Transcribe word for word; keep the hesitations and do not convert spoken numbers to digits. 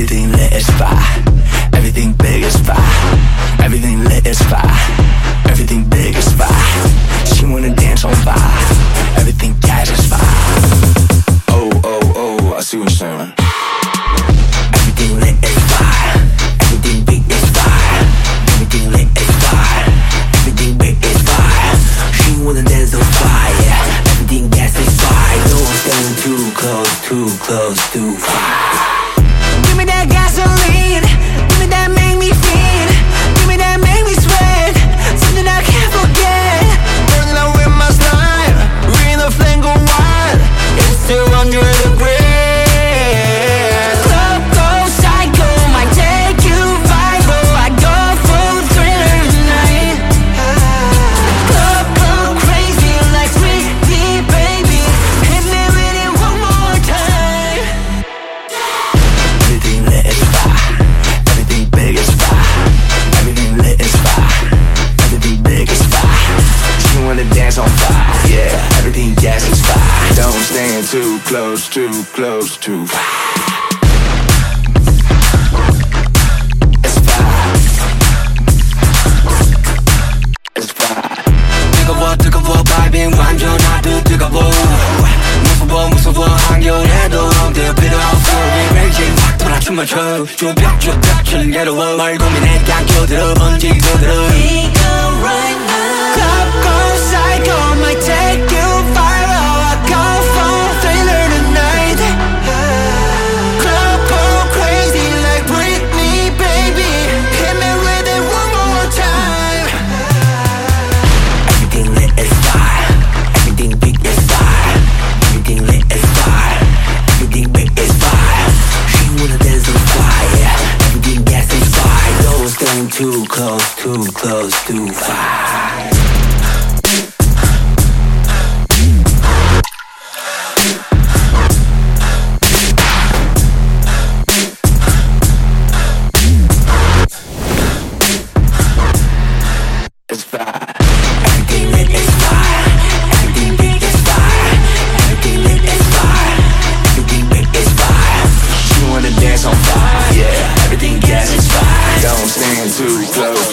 Everything lit is fire. Everything big is fire. Everything lit is fire. Everything big is fire. She wanna dance on fire. Everything gas is fire. Oh, oh, oh, I see what you're saying. Everything lit is fire. Everything big is fire. Everything lit is fire. Everything big is fire. She wanna dance on fire. Everything gas is fire. Don't stand too close, too close, too far. Give me that gasoline. Give me that make me feel. Give me that make me sweat. Something I can't forget. Burning out with my style. Reading the flame go wild. It's two hundred degrees. Club goes psycho. Might take you viral. I go full thriller tonight. Club go crazy like Sweetie Baby. Hit me with it one more time. Everything lit is fire. Everything big is fire. Everything lit is fire. Everything big is fire. She wanna dance on fire. Yeah, everything gas is fire. Don't stand too close, too close, too far. It's fire. It's fire. 뜨거워 뜨거워 바이빙 완전 아주 뜨거워. 무서워 무서워 한겨울에도 엉들 필요 없어. Raging 확 돌아 춤을 춰. 쭈뼛쭈뼛 즐겨워. 뭘 고민해 그냥 껴들어 번지고 들어. We go right now. Club goes psycho. Might take you viral. I go for thriller tonight. Club go crazy like Britney, baby. Hit me with it one more time. Everything lit is fire. Everything big is fire. Everything lit is fire. Everything big is fire. She wanna dance on fire. Everything gas is fire. Don't stand too close, too close, too far. It's fire. Everything lit is fire. Everything big is fire. Everything lit is fire. Everything big is fire. She wanna dance on fire. Yeah, everything gas is fire. Don't stand too close,